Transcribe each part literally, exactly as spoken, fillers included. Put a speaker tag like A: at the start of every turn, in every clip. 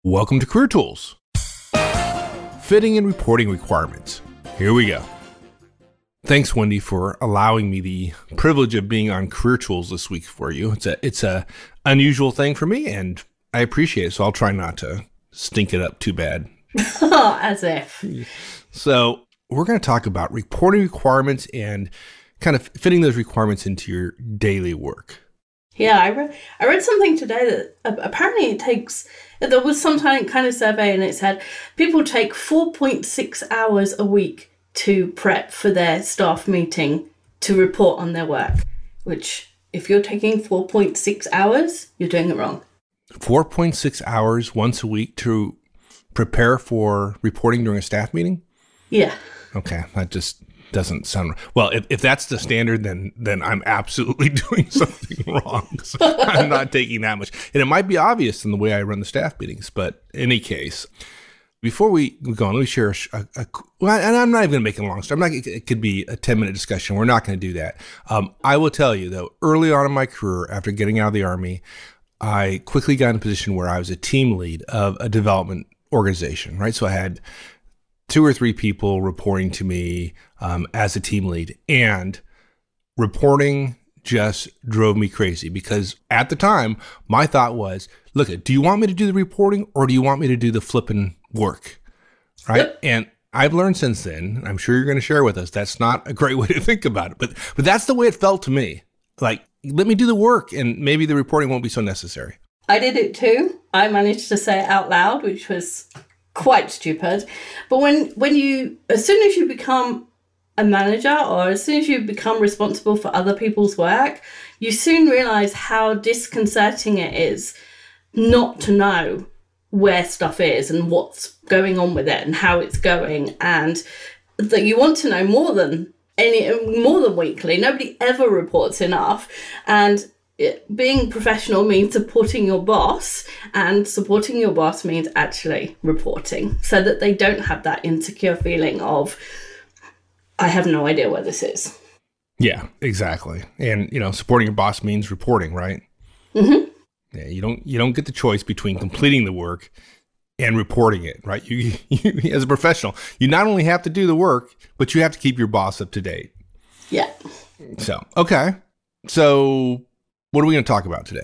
A: Welcome to Career Tools. Fitting and reporting requirements. Here we go. Thanks, Wendy, for allowing me the privilege of being on Career Tools this week for you. It's a it's a unusual thing for me, and I appreciate it, so I'll try not to stink it up too bad.
B: As if.
A: So we're going to talk about reporting requirements and kind of fitting those requirements into your daily work.
B: Yeah, I read I read something today that apparently it takes, there was some kind of survey and it said people take four point six hours a week to prep for their staff meeting to report on their work, which if you're taking four point six hours, you're doing it wrong.
A: four point six hours once a week to prepare for reporting during a staff meeting?
B: Yeah.
A: Okay, that just doesn't sound well. If, if that's the standard, then then I'm absolutely doing something wrong. So I'm not taking that much, and it might be obvious in the way I run the staff meetings. But in any case, before we go on, let me share a. a, a well, and I'm not even going to make it a long story. I'm not. It, it could be a ten minute discussion. We're not going to do that. Um, I will tell you though, early on in my career, after getting out of the Army, I quickly got in a position where I was a team lead of a development organization. Right, so I had two or three people reporting to me um, as a team lead, and reporting just drove me crazy because at the time my thought was, look, do you want me to do the reporting or do you want me to do the flipping work? Right. Yep. And I've learned since then, I'm sure you're going to share with us, that's not a great way to think about it, but, but that's the way it felt to me. Like, let me do the work and maybe the reporting won't be so necessary.
B: I did it too. I managed to say it out loud, which was quite stupid. But when when you, as soon as you become a manager or as soon as you become responsible for other people's work, you soon realize how disconcerting it is not to know where stuff is and what's going on with it and how it's going, and that you want to know more than any more than weekly. Nobody ever reports enough, and It, being professional means supporting your boss, and supporting your boss means actually reporting so that they don't have that insecure feeling of, I have no idea where this is.
A: Yeah, exactly. And, you know, supporting your boss means reporting, right?
B: Mm-hmm.
A: Yeah, you don't you don't get the choice between completing the work and reporting it, right? You, you as a professional, you not only have to do the work, but you have to keep your boss up to date.
B: Yeah.
A: So, okay. So what are we going to talk about today?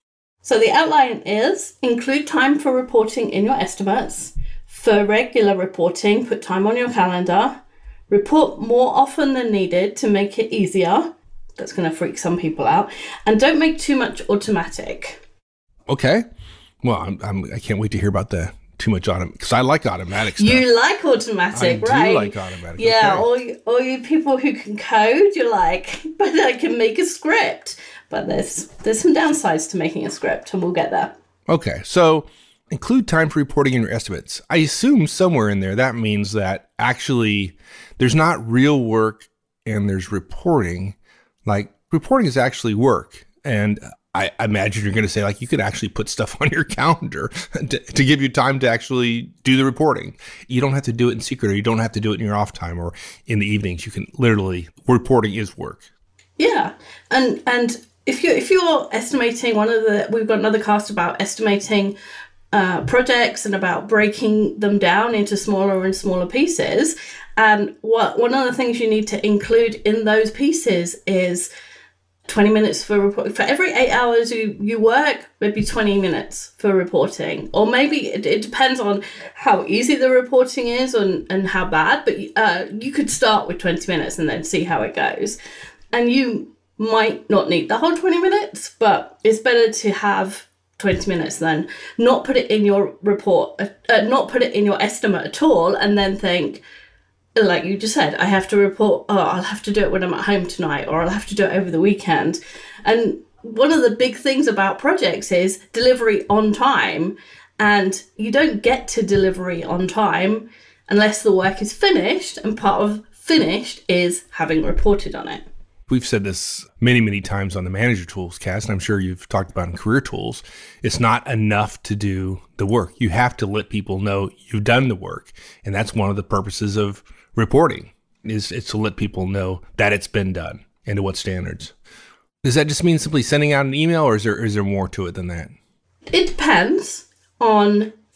B: So the outline is include time for reporting in your estimates. For regular reporting, put time on your calendar. Report more often than needed to make it easier. That's going to freak some people out. And don't make too much automatic.
A: Okay. Well, I'm, I'm, I can't wait to hear about the too much automatic, because I like automatic stuff.
B: You like automatic,
A: I
B: right?
A: do like automatic.
B: Yeah,
A: okay.
B: all, you, all you people who can code, you're like, but I can make a script. But there's there's some downsides to making a script, and we'll get there.
A: Okay, so include time for reporting in your estimates. I assume somewhere in there that means that actually there's not real work and there's reporting. Like, reporting is actually work. And I imagine you're going to say, like, you could actually put stuff on your calendar to, to give you time to actually do the reporting. You don't have to do it in secret, or you don't have to do it in your off time or in the evenings. You can literally, reporting is work.
B: Yeah, and and if you if you're estimating, one of the we've got another cast about estimating uh, projects and about breaking them down into smaller and smaller pieces. And what one of the things you need to include in those pieces is twenty minutes for report. For every eight hours you, you work, maybe twenty minutes for reporting. Or maybe it, it depends on how easy the reporting is and, and how bad, but uh, you could start with twenty minutes and then see how it goes. And you might not need the whole twenty minutes, but it's better to have twenty minutes than not put it in your report, uh, not put it in your estimate at all, and then think, like you just said, I have to report, oh, I'll have to do it when I'm at home tonight, or I'll have to do it over the weekend. And one of the big things about projects is delivery on time. And you don't get to delivery on time unless the work is finished. And part of finished is having reported on it.
A: We've said this many, many times on the Manager Tools cast, and I'm sure you've talked about in Career Tools. It's not enough to do the work. You have to let people know you've done the work. And that's one of the purposes of reporting, is it's to let people know that it's been done and to what standards. Does that just mean simply sending out an email, or is there is there more to it than that?
B: It depends on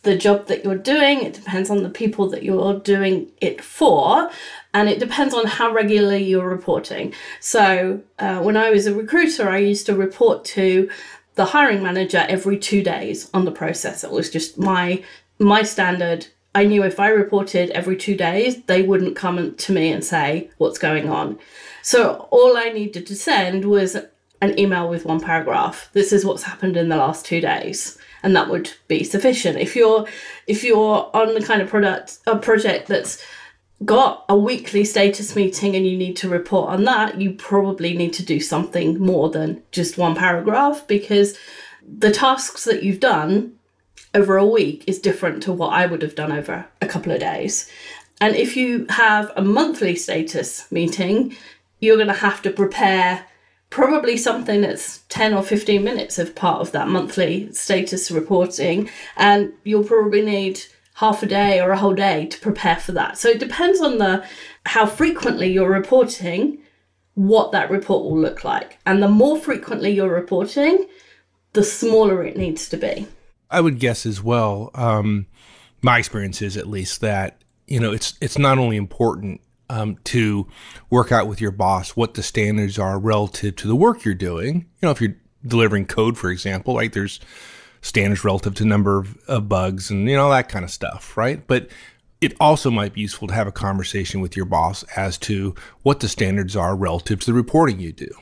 B: the job that you're doing, it depends on the people that you're doing it for, and it depends on how regularly you're reporting. So uh, when I was a recruiter, I used to report to the hiring manager every two days on the process. It was just my my standard. I knew if I reported every two days, they wouldn't come to me and say what's going on. So all I needed to send was an email with one paragraph. This is what's happened in the last two days. And that would be sufficient. If you're if you're on the kind of product a project that's got a weekly status meeting and you need to report on that, you probably need to do something more than just one paragraph, because the tasks that you've done over a week is different to what I would have done over a couple of days. And if you have a monthly status meeting, you're going to have to prepare probably something that's ten or fifteen minutes of part of that monthly status reporting, and you'll probably need half a day or a whole day to prepare for that. So it depends on the how frequently you're reporting, what that report will look like. And the more frequently you're reporting, the smaller it needs to be.
A: I would guess as well, um, my experience is at least that, you know, it's it's not only important um, to work out with your boss what the standards are relative to the work you're doing. You know, if you're delivering code, for example, right, there's standards relative to number of, of bugs and, you know, that kind of stuff, right? But it also might be useful to have a conversation with your boss as to what the standards are relative to the reporting you do.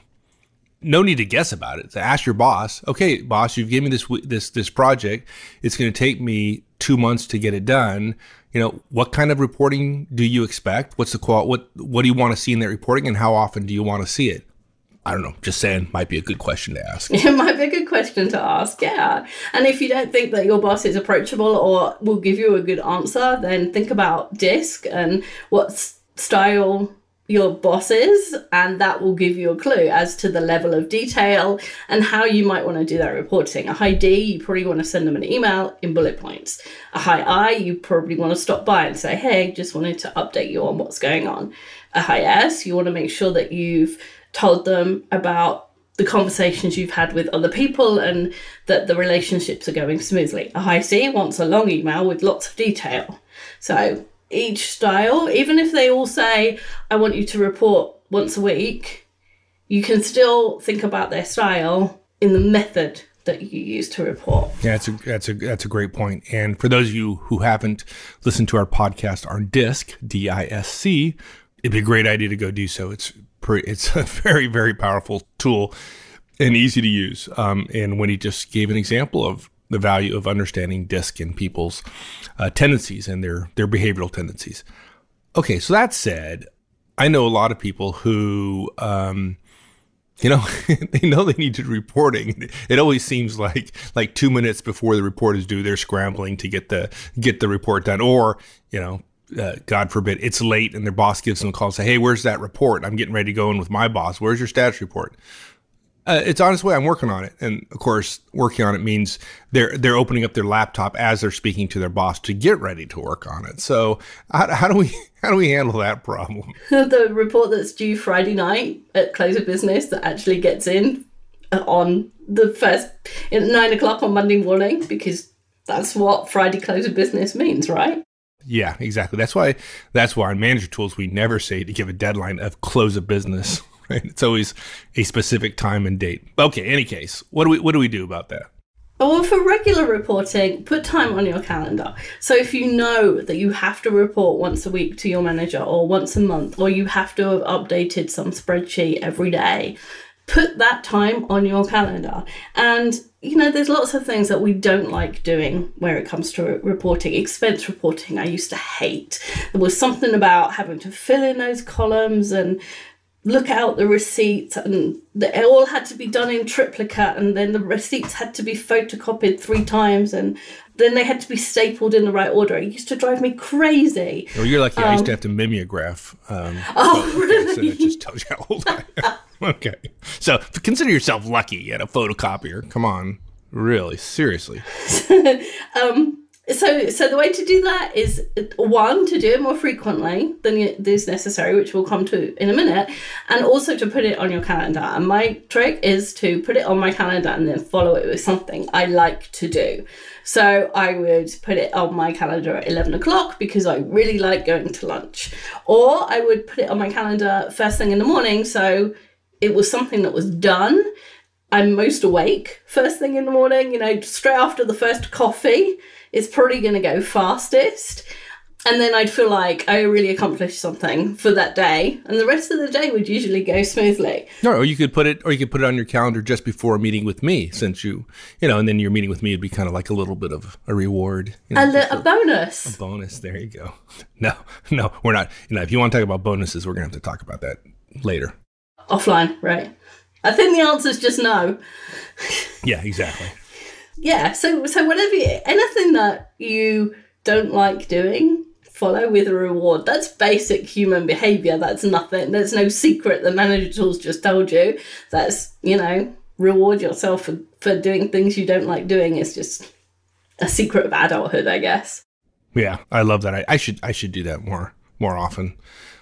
A: No need to guess about it. To ask your boss, okay, boss, you've given me this this this project. It's going to take me two months to get it done. You know, what kind of reporting do you expect? What's the qual? What what do you want to see in that reporting, and how often do you want to see it? I don't know. Just saying, might be a good question to ask.
B: It might be a good question to ask, yeah. And if you don't think that your boss is approachable or will give you a good answer, then think about DISC and what style your boss is, and that will give you a clue as to the level of detail and how you might want to do that reporting. A high D, you probably want to send them an email in bullet points. A high I, you probably want to stop by and say, hey, just wanted to update you on what's going on. A high S, you want to make sure that you've told them about the conversations you've had with other people and that the relationships are going smoothly. A high C wants a long email with lots of detail. So each style, even if they all say, I want you to report once a week, you can still think about their style in the method that you use to report.
A: Yeah, that's a, that's a, that's a great point. And for those of you who haven't listened to our podcast on DISC, D I S C, it'd be a great idea to go do so. It's pretty, it's a very, very powerful tool and easy to use. Um, and when he just gave an example of the value of understanding DISC in people's uh, tendencies and their, their behavioral tendencies. Okay, so that said, I know a lot of people who, um, you know, they know they need to do reporting. It always seems like like two minutes before the report is due, they're scrambling to get the get the report done. Or, you know, uh, God forbid, it's late and their boss gives them a call and say, hey, where's that report? I'm getting ready to go in with my boss. Where's your status report? Uh, it's on its way. I'm working on it. And of course, working on it means they're they're opening up their laptop as they're speaking to their boss to get ready to work on it. So how, how do we how do we handle that problem?
B: The report that's due Friday night at close of business that actually gets in on the first at nine o'clock on Monday morning, because that's what Friday close of business means, right?
A: Yeah, exactly. That's why that's why on manager tools we never say to give a deadline of close of business. Right? It's always a specific time and date. Okay, any case, what do we what do we do about that?
B: Well, for regular reporting, put time on your calendar. So if you know that you have to report once a week to your manager or once a month, or you have to have updated some spreadsheet every day, put that time on your calendar. And, you know, there's lots of things that we don't like doing where it comes to reporting. Expense reporting, I used to hate. There was something about having to fill in those columns and look out the receipts, and it all had to be done in triplicate, and then the receipts had to be photocopied three times, and then they had to be stapled in the right order. It used to drive me crazy.
A: Well, you're lucky. Um, I used to have to mimeograph. Um,
B: oh,
A: so,
B: really?
A: Okay, so it just tells you how old I am. Okay. So consider yourself lucky at a photocopier. Come on. Really? Seriously.
B: um, So, so the way to do that is, one, to do it more frequently than is necessary, which we'll come to in a minute, and also to put it on your calendar. And my trick is to put it on my calendar and then follow it with something I like to do. So I would put it on my calendar at eleven o'clock because I really like going to lunch. Or I would put it on my calendar first thing in the morning, so it was something that was done. I'm most awake first thing in the morning, you know, straight after the first coffee. It's probably going to go fastest. And then I'd feel like I really accomplished something for that day. And the rest of the day would usually go smoothly.
A: No, or you could put it, or you could put it on your calendar just before a meeting with me, since you, you know, and then your meeting with me would be kind of like a little bit of a reward. You know,
B: a, li- a bonus.
A: A bonus. There you go. No, no, we're not. You know, if you want to talk about bonuses, we're going to have to talk about that later.
B: Offline, right. I think the answer is just no.
A: Yeah, exactly.
B: Yeah, so so whatever, you, anything that you don't like doing, follow with a reward. That's basic human behavior. That's nothing. There's no secret the manager tools just told you. That's, you know, reward yourself for, for doing things you don't like doing. It's just a secret of adulthood, I guess.
A: Yeah, I love that. I, I should I should do that more more often.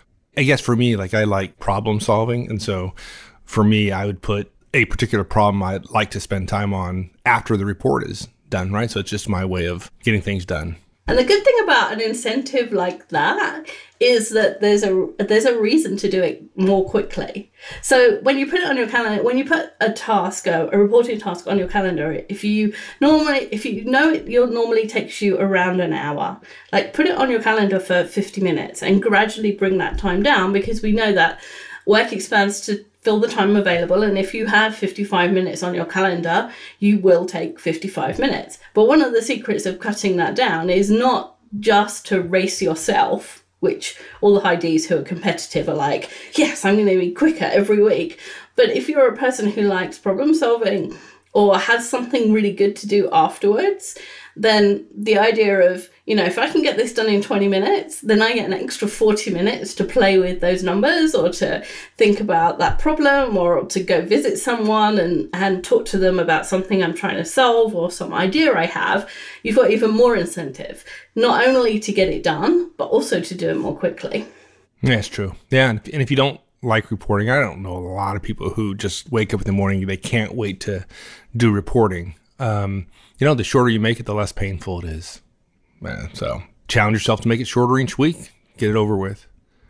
A: I guess for me, like I like problem solving, and so for me, I would put a particular problem I'd like to spend time on after the report is done, right? So it's just my way of getting things done.
B: And the good thing about an incentive like that is that there's a there's a reason to do it more quickly. So when you put it on your calendar, when you put a task, a, a reporting task on your calendar, if you normally, if you know it, it normally takes you around an hour, like put it on your calendar for fifty minutes and gradually bring that time down, because we know that work expands to fill the time available, and if you have fifty-five minutes on your calendar, you will take fifty-five minutes. But one of the secrets of cutting that down is not just to race yourself, which all the high Ds who are competitive are like, yes, I'm going to be quicker every week. But if you're a person who likes problem solving or has something really good to do afterwards, then the idea of, you know, if I can get this done in twenty minutes, then I get an extra forty minutes to play with those numbers or to think about that problem or to go visit someone and, and talk to them about something I'm trying to solve or some idea I have. You've got even more incentive, not only to get it done, but also to do it more quickly.
A: Yeah, it's true. Yeah, and if you don't like reporting, I don't know a lot of people who just wake up in the morning, they can't wait to do reporting. Um, you know, the shorter you make it, the less painful it is. Uh, so challenge yourself to make it shorter each week. Get it over with.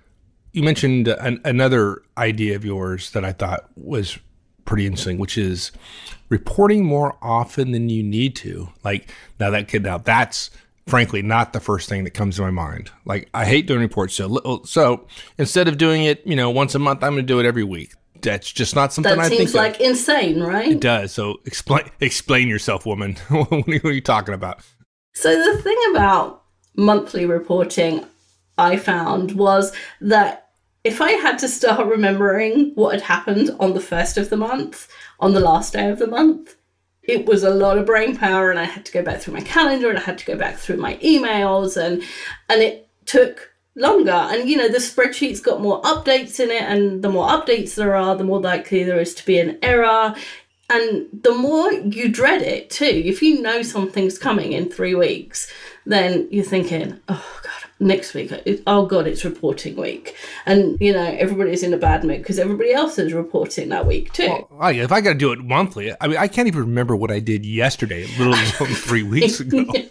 A: You mentioned an, another idea of yours that I thought was pretty interesting, which is reporting more often than you need to. Like now that kid, now that's frankly not the first thing that comes to my mind. Like I hate doing reports. So, so instead of doing it, you know, once a month, I'm going to do it every week. That's just not something I think.
B: That seems like insane, right?
A: It does. So explain explain yourself, woman. What are you talking about?
B: So the thing about monthly reporting I found was that if I had to start remembering what had happened on the first of the month, on the last day of the month, it was a lot of brain power, and I had to go back through my calendar and I had to go back through my emails, and and it took longer. And, you know, the spreadsheet's got more updates in it, and the more updates there are, the more likely there is to be an error. And the more you dread it too. If you know something's coming in three weeks, then you're thinking, oh God, next week, it, oh God, it's reporting week. And, you know, everybody's in a bad mood because everybody else is reporting that week too.
A: Well, I, if I got to do it monthly, I mean, I can't even remember what I did yesterday, little three weeks ago.
B: Yeah.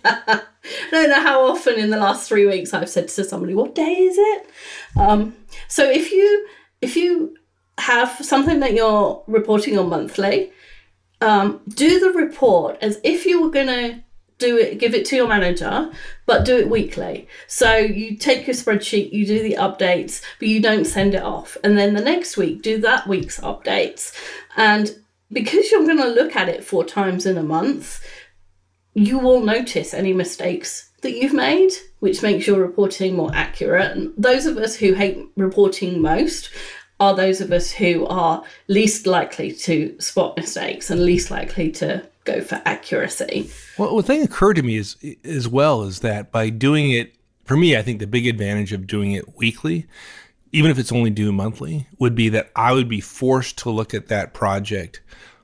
B: I don't know how often in the last three weeks I've said to somebody, what day is it? Um, so if you if you have something that you're reporting on monthly, um, do the report as if you were going to do it, give it to your manager, but do it weekly. So you take your spreadsheet, you do the updates, but you don't send it off. And then the next week, do that week's updates. And because you're going to look at it four times in a month, you will notice any mistakes that you've made, which makes your reporting more accurate. And those of us who hate reporting most are those of us who are least likely to spot mistakes and least likely to go for accuracy.
A: Well, the thing occurred to me is as well is that by doing it, for me, I think the big advantage of doing it weekly, even if it's only due monthly, would be that I would be forced to look at that project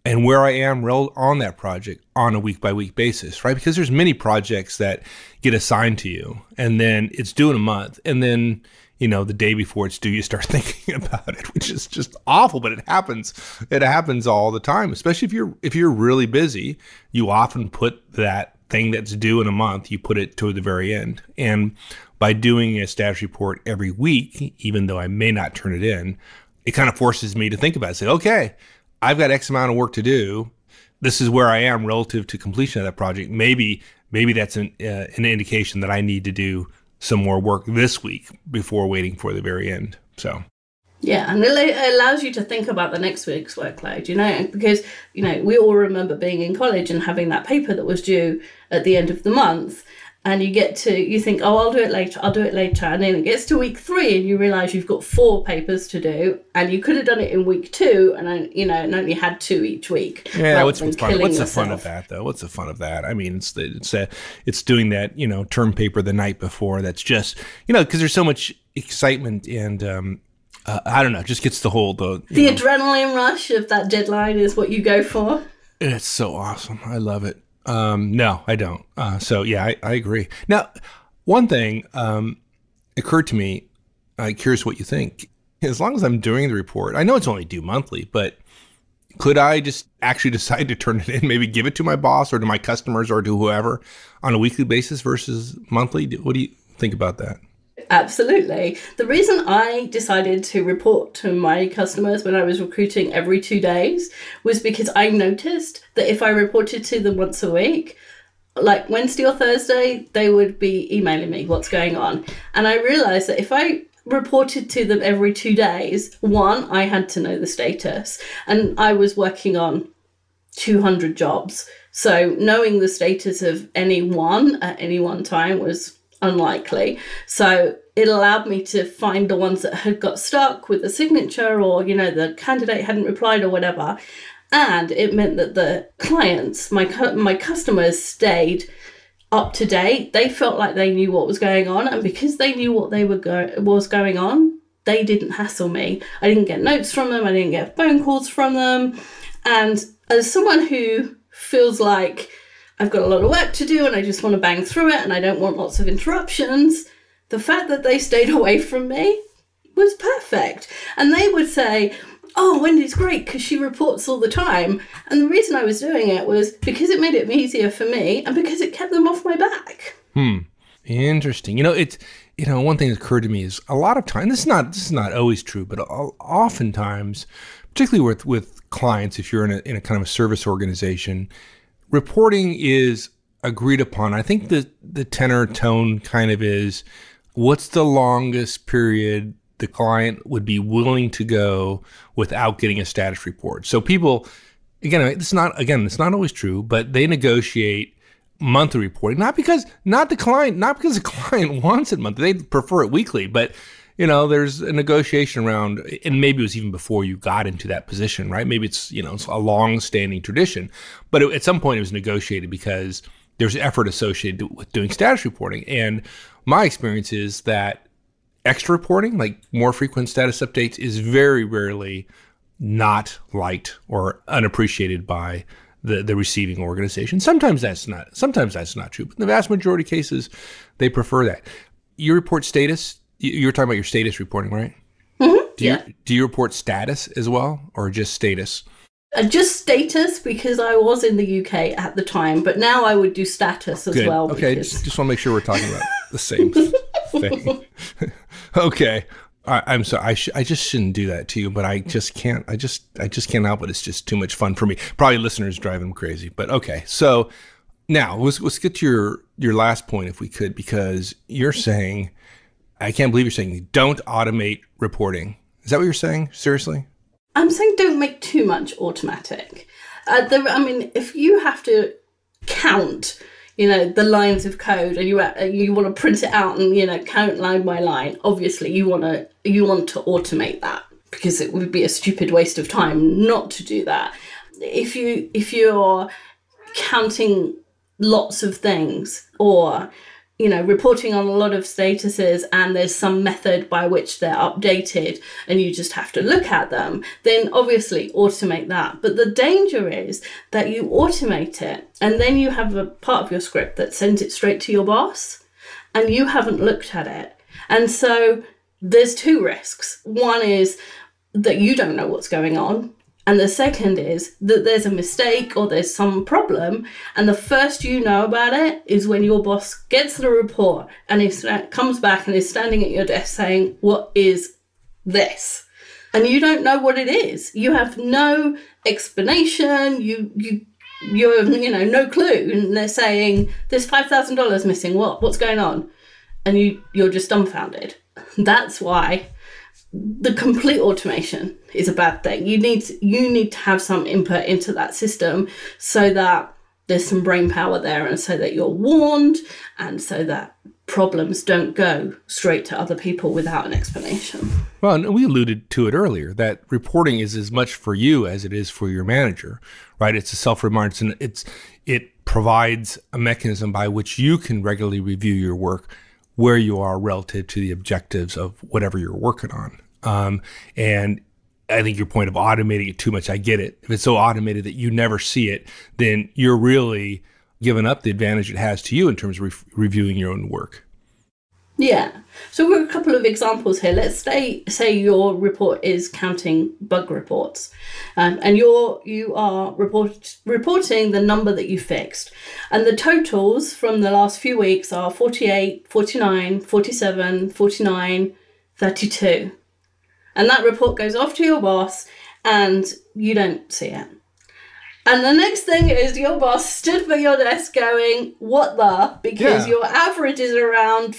A: and where I am rel- on that project on a week by week basis, right? Because there's many projects that get assigned to you, and then it's due in a month, and then, you know, the day before it's due, you start thinking about it, which is just awful, but it happens. It happens all the time, especially if you're if you're really busy. You often put that thing that's due in a month, you put it toward the very end. And by doing a status report every week, even though I may not turn it in, it kind of forces me to think about it. Say, okay, I've got X amount of work to do. This is where I am relative to completion of that project. Maybe maybe that's an, uh, an indication that I need to do some more work this week before waiting for the very end. So,
B: yeah, and it allows you to think about the next week's workload, you know, because, you know, we all remember being in college and having that paper that was due at the end of the month. And you get to, you think, oh, I'll do it later, I'll do it later. And then it gets to week three and you realize you've got four papers to do, and you could have done it in week two and, you know, and only had two each week.
A: Yeah, what's, what's, fun, what's the fun of that, though? What's the fun of that? I mean, it's the, it's a, it's doing that, you know, term paper the night before. That's just, you know, because there's so much excitement and, um, uh, I don't know, just gets the whole, the,
B: the
A: know,
B: adrenaline rush of that deadline is what you go for.
A: It's so awesome. I love it. Um, no, I don't. Uh, so yeah, I, I agree. Now, one thing um, occurred to me. I'm curious what you think. As long as I'm doing the report, I know it's only due monthly, but could I just actually decide to turn it in, maybe give it to my boss or to my customers or to whoever on a weekly basis versus monthly? What do you think about that?
B: Absolutely. The reason I decided to report to my customers when I was recruiting every two days was because I noticed that if I reported to them once a week, like Wednesday or Thursday, they would be emailing me what's going on. And I realized that if I reported to them every two days, one, I had to know the status, and I was working on two hundred jobs. So knowing the status of any one at any one time was unlikely. So it allowed me to find the ones that had got stuck with the signature, or, you know, the candidate hadn't replied or whatever. And it meant that the clients, my my customers, stayed up to date. They felt like they knew what was going on, and because they knew what they were go- was going on, they didn't hassle me. I didn't get notes from them. I didn't get phone calls from them. And as someone who feels like I've got a lot of work to do and I just want to bang through it and I don't want lots of interruptions, the fact that they stayed away from me was perfect. And they would say, oh, Wendy's great because she reports all the time. And the reason I was doing it was because it made it easier for me and because it kept them off my back.
A: Hmm. Interesting. You know, it's, you know, one thing that occurred to me is a lot of time, this is not, this is not always true, but oftentimes, particularly with, with clients, if you're in a, in a kind of a service organization, reporting is agreed upon. I think the, the tenor tone kind of is, what's the longest period the client would be willing to go without getting a status report? So people, again, it's not, again, it's not always true, but they negotiate monthly reporting, not because, not the client, not because the client wants it monthly, they prefer it weekly, but you know, there's a negotiation around, and maybe it was even before you got into that position, right? Maybe it's, you know, it's a long-standing tradition, but it, at some point it was negotiated because there's effort associated with doing status reporting. And my experience is that extra reporting, like more frequent status updates, is very rarely not liked or unappreciated by the, the receiving organization. Sometimes that's not, sometimes that's not true, but in the vast majority of cases, they prefer that. You report status. You were talking about your status reporting, right?
B: Mm-hmm.
A: Do you,
B: yeah.
A: Do you report status as well, or just status?
B: Uh, just status, because I was in the U K at the time, but now I would do status as
A: Good.
B: well.
A: Okay,
B: because...
A: just, just want to make sure we're talking about the same thing. Okay, I, I'm sorry. I, sh- I just shouldn't do that to you, but I just can't. I just I just can't help it. It's just too much fun for me. Probably listeners drive them crazy, but okay. So now let's let's get to your your last point, if we could, because you're saying. I can't believe you're saying don't automate reporting. Is that what you're saying? Seriously?
B: I'm saying don't make too much automatic. Uh, there, I mean, if you have to count, you know, the lines of code, and you uh, you want to print it out and, you know, count line by line, obviously you want to you want to automate that, because it would be a stupid waste of time not to do that. If you if you're counting lots of things, or you know, reporting on a lot of statuses and there's some method by which they're updated and you just have to look at them, then obviously automate that. But the danger is that you automate it and then you have a part of your script that sends it straight to your boss and you haven't looked at it. And so there's two risks. One is that you don't know what's going on. And the second is that there's a mistake or there's some problem. And the first you know about it is when your boss gets the report and he comes back and is standing at your desk saying, what is this? And you don't know what it is. You have no explanation. You, you, you have, you know, no clue. And they're saying, there's five thousand dollars missing. What? What's going on? And you, you're just dumbfounded. That's why the complete automation is a bad thing. You need to, you need to have some input into that system so that there's some brain power there and so that you're warned and so that problems don't go straight to other people without an explanation.
A: Well, and we alluded to it earlier that reporting is as much for you as it is for your manager, right? It's a self-reminder. And it's it provides a mechanism by which you can regularly review your work, where you are relative to the objectives of whatever you're working on. Um, and I think your point of automating it too much, I get it. If it's so automated that you never see it, then you're really giving up the advantage it has to you in terms of re- reviewing your own work.
B: Yeah. So we've got a couple of examples here. Let's say say your report is counting bug reports, um, and you're you are report, reporting the number that you fixed, and the totals from the last few weeks are forty-eight, forty-nine, forty-seven, forty-nine, thirty-two. And that report goes off to your boss and you don't see it. And the next thing is your boss stood by your desk going, what the? Because yeah. your average is around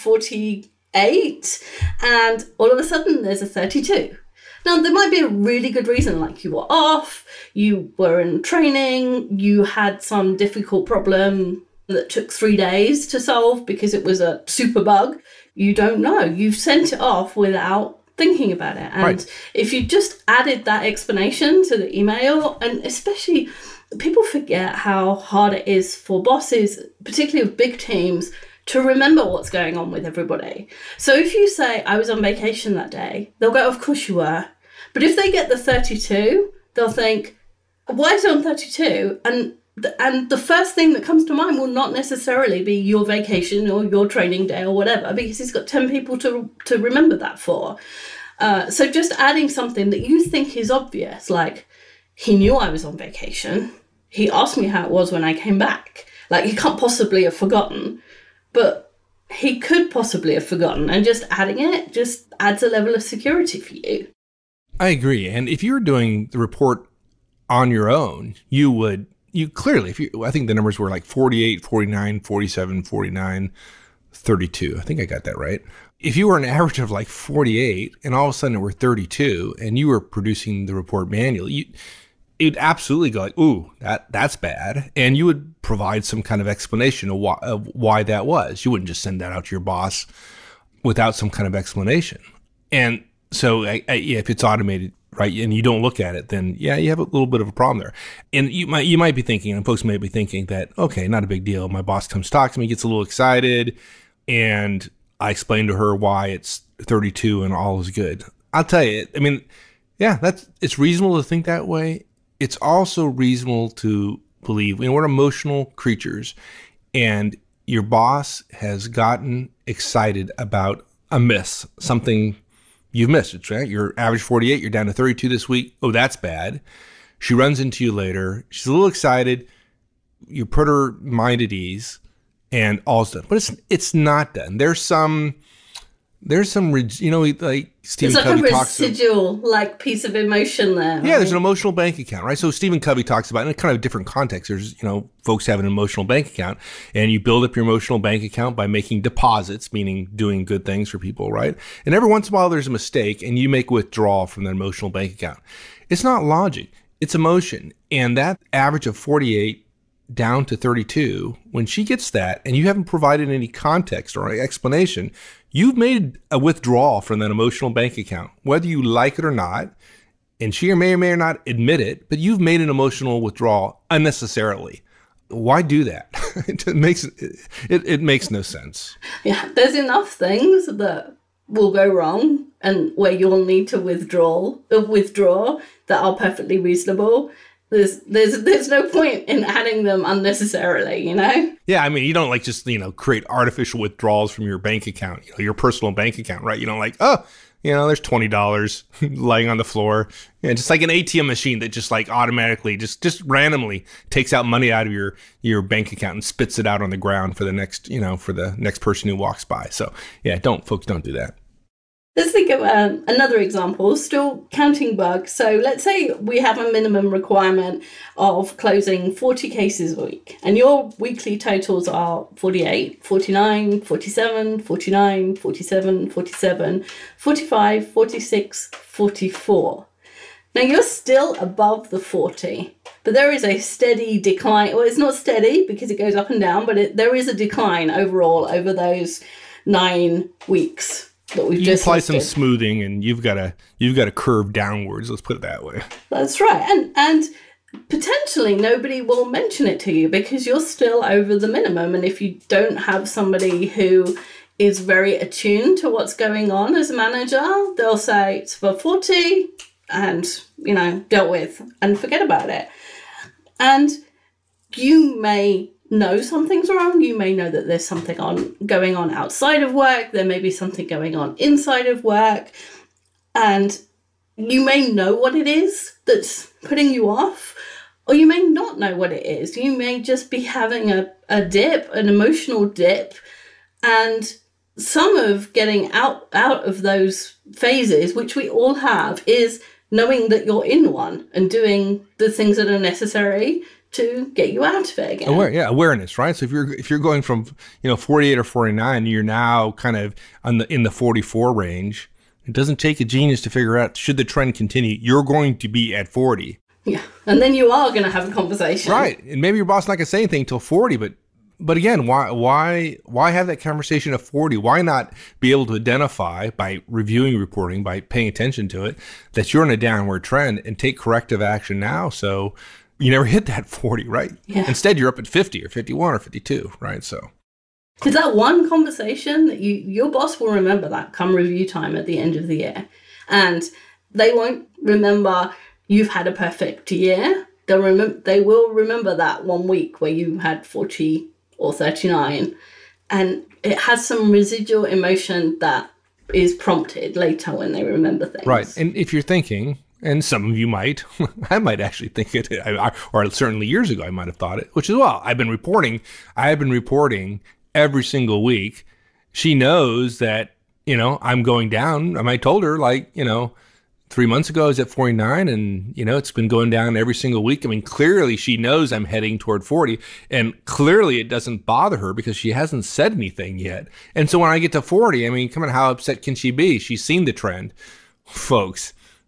B: forty-eight and all of a sudden there's a thirty-two. Now, there might be a really good reason, like you were off, you were in training, you had some difficult problem that took three days to solve because it was a super bug. You don't know. You've sent it off without thinking about it. And right. if you just added that explanation to the email, and especially people forget how hard it is for bosses, particularly with big teams, to remember what's going on with everybody. So if you say, I was on vacation that day, they'll go, of course you were. But if they get the thirty-two, they'll think, why is it on thirty-two? And And the first thing that comes to mind will not necessarily be your vacation or your training day or whatever, because he's got ten people to to remember that for. Uh, so just adding something that you think is obvious, like he knew I was on vacation. He asked me how it was when I came back. Like he can't possibly have forgotten, but he could possibly have forgotten. And just adding it just adds a level of security for you.
A: I agree. And if you're doing the report on your own, you would... You clearly, if you, I think the numbers were like forty-eight, forty-nine, forty-seven, forty-nine, thirty-two. I think I got that right. If you were an average of like forty-eight and all of a sudden it were thirty-two and you were producing the report manually, you, you'd absolutely go like, ooh, that that's bad. And you would provide some kind of explanation of why, of why that was. You wouldn't just send that out to your boss without some kind of explanation. And so I, I, yeah, if it's automated, right, and you don't look at it, then yeah, you have a little bit of a problem there. And you might you might be thinking, and folks may be thinking that, okay, not a big deal. My boss comes talk to me, gets a little excited, and I explain to her why it's thirty-two and all is good. I'll tell you, I mean, yeah, that's it's reasonable to think that way. It's also reasonable to believe, you know, we're emotional creatures, and your boss has gotten excited about a miss, something you've missed it, right? You're average forty-eight, you're down to thirty-two this week. Oh, that's bad. She runs into you later. She's a little excited. You put her mind at ease and all's done. But it's it's not done. There's some, there's some, you know, like Stephen
B: Covey
A: talks about.
B: It's like a residual, like, piece of emotion there. Right?
A: Yeah, there's an emotional bank account, right? So Stephen Covey talks about, in a kind of different context, there's, you know, folks have an emotional bank account, and you build up your emotional bank account by making deposits, meaning doing good things for people, right? And every once in a while there's a mistake, and you make withdrawal from that emotional bank account. It's not logic, it's emotion. And that average of forty-eight down to thirty-two, when she gets that, and you haven't provided any context or explanation, you've made a withdrawal from that emotional bank account, whether you like it or not. And she may or may not admit it, but you've made an emotional withdrawal unnecessarily. why do that? It makes it, it makes no sense.
B: Yeah, there's enough things that will go wrong and where you'll need to withdraw uh, withdraw that are perfectly reasonable. There's there's there's no point in adding them unnecessarily, you know?
A: Yeah, I mean, you don't like just, you know, create artificial withdrawals from your bank account, you know, your personal bank account, right? You don't like, oh, you know, there's twenty dollars laying on the floor. Yeah, just like an A T M machine that just like automatically, just just randomly takes out money out of your your bank account and spits it out on the ground for the next, you know, for the next person who walks by. So yeah, don't folks, don't do that.
B: Let's think of um, another example, still counting bugs. So let's say we have a minimum requirement of closing forty cases a week, and your weekly totals are forty-eight, forty-nine, forty-seven, forty-nine, forty-seven, forty-seven, forty-five, forty-six, forty-four. Now you're still above the forty, but there is a steady decline. Well, it's not steady because it goes up and down, but it, there is a decline overall over those nine weeks. That we've
A: you
B: just
A: apply
B: listed.
A: some smoothing, and you've got a you've got a curve downwards. Let's put it that way.
B: That's right, and and potentially nobody will mention it to you because you're still over the minimum. And if you don't have somebody who is very attuned to what's going on as a manager, they'll say it's for forty, and you know, dealt with, and forget about it. And you may know something's wrong. You may know that there's something on going on outside of work. There may be something going on inside of work. And you may know what it is that's putting you off, or you may not know what it is. You may just be having a, a dip, an emotional dip. And some of getting out, out of those phases, which we all have, is knowing that you're in one and doing the things that are necessary to get you out of it again.
A: Aware, yeah, awareness, right? So if you're if you're going from, you know, forty-eight or forty-nine, you're now kind of on the in the forty-four range. It doesn't take a genius to figure out, should the trend continue, you're going to be at forty.
B: Yeah, and then you are going to have a conversation,
A: right? And maybe your boss not going to say anything until forty, but but again, why why why have that conversation at forty? Why not be able to identify by reviewing reporting, by paying attention to it, that you're in a downward trend and take corrective action now? So you never hit that forty, right?
B: Yeah.
A: Instead, you're up at fifty or fifty-one or fifty-two, right? So
B: is that one conversation that you your boss will remember that come review time at the end of the year, and they won't remember you've had a perfect year. They'll remember. They will remember that one week where you had forty or thirty-nine, and it has some residual emotion that is prompted later when they remember things.
A: Right, and if you're thinking, and some of you might, I might actually think it, or certainly years ago I might have thought it, which is, well, I've been reporting, I've been reporting every single week. She knows that, you know, I'm going down. I told her, like, you know, three months ago I was at forty-nine, and, you know, it's been going down every single week. I mean, clearly she knows I'm heading toward forty, and clearly it doesn't bother her because she hasn't said anything yet. And so when I get to forty, I mean, come on, how upset can she be? She's seen the trend, folks.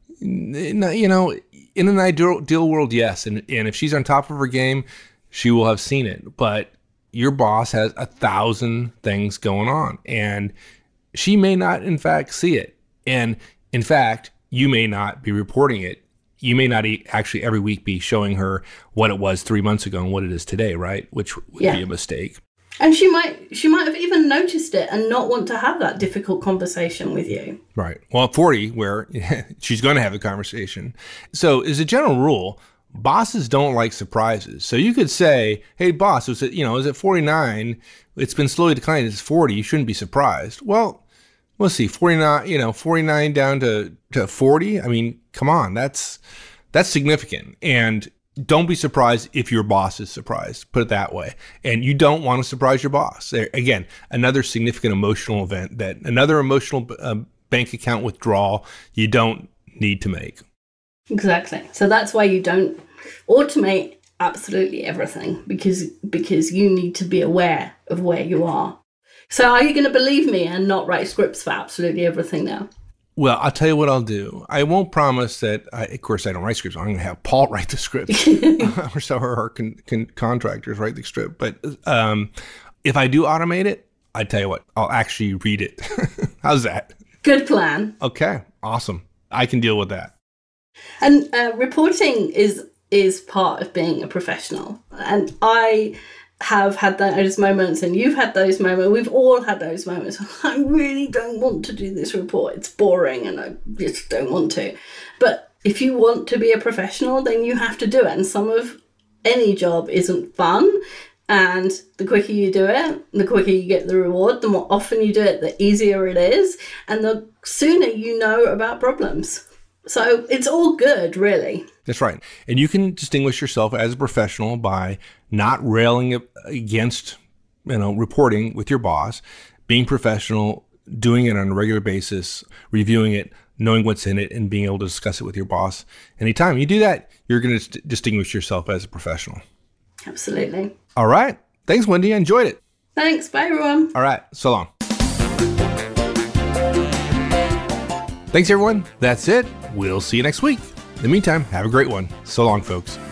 A: You know, in an ideal world, yes. And, and if she's on top of her game, she will have seen it. But your boss has a thousand things going on, and she may not, in fact, see it. And in fact, you may not be reporting it. You may not actually every week be showing her what it was three months ago and what it is today, right? Which would yeah. be a mistake.
B: And she might she might have even noticed it and not want to have that difficult conversation with you. Right.
A: Well, at forty, where she's going to have the conversation. So as a general rule, bosses don't like surprises. So you could say, hey, boss, was it, you know, is it forty-nine? It's been slowly declining. It's forty. You shouldn't be surprised. Well, let's see, forty-nine, you know, forty-nine down to, to forty. I mean, come on, that's that's significant. And don't be surprised if your boss is surprised, put it that way. And you don't want to surprise your boss. There, again, another significant emotional event, that another emotional uh, bank account withdrawal you don't need to make.
B: Exactly. So that's why you don't automate absolutely everything, because because you need to be aware of where you are. So are you going to believe me and not write scripts for absolutely everything now?
A: Well, I'll tell you what I'll do. I won't promise that, I, of course, I don't write scripts. I'm going to have Paul write the script. Or so our con, con, contractors write the script. But um, if I do automate it, I tell you what, I'll actually read it. How's that?
B: Good plan.
A: Okay, awesome. I can deal with that.
B: And uh, reporting is is part of being a professional. And I have had those moments, and you've had those moments. We've all had those moments. I really don't want to do this report. It's boring and I just don't want to. But if you want to be a professional, then you have to do it. And some of any job isn't fun. And the quicker you do it, the quicker you get the reward. The more often you do it, the easier it is. And the sooner you know about problems. So it's all good, really.
A: That's right. And you can distinguish yourself as a professional by not railing against, you know, reporting with your boss, being professional, doing it on a regular basis, reviewing it, knowing what's in it, and being able to discuss it with your boss. Anytime you do that, you're going to distinguish yourself as a professional.
B: Absolutely.
A: All right. Thanks, Wendy. I enjoyed it.
B: Thanks. Bye, everyone.
A: All right. So long. Thanks, everyone. That's it. We'll see you next week. In the meantime, have a great one. So long, folks.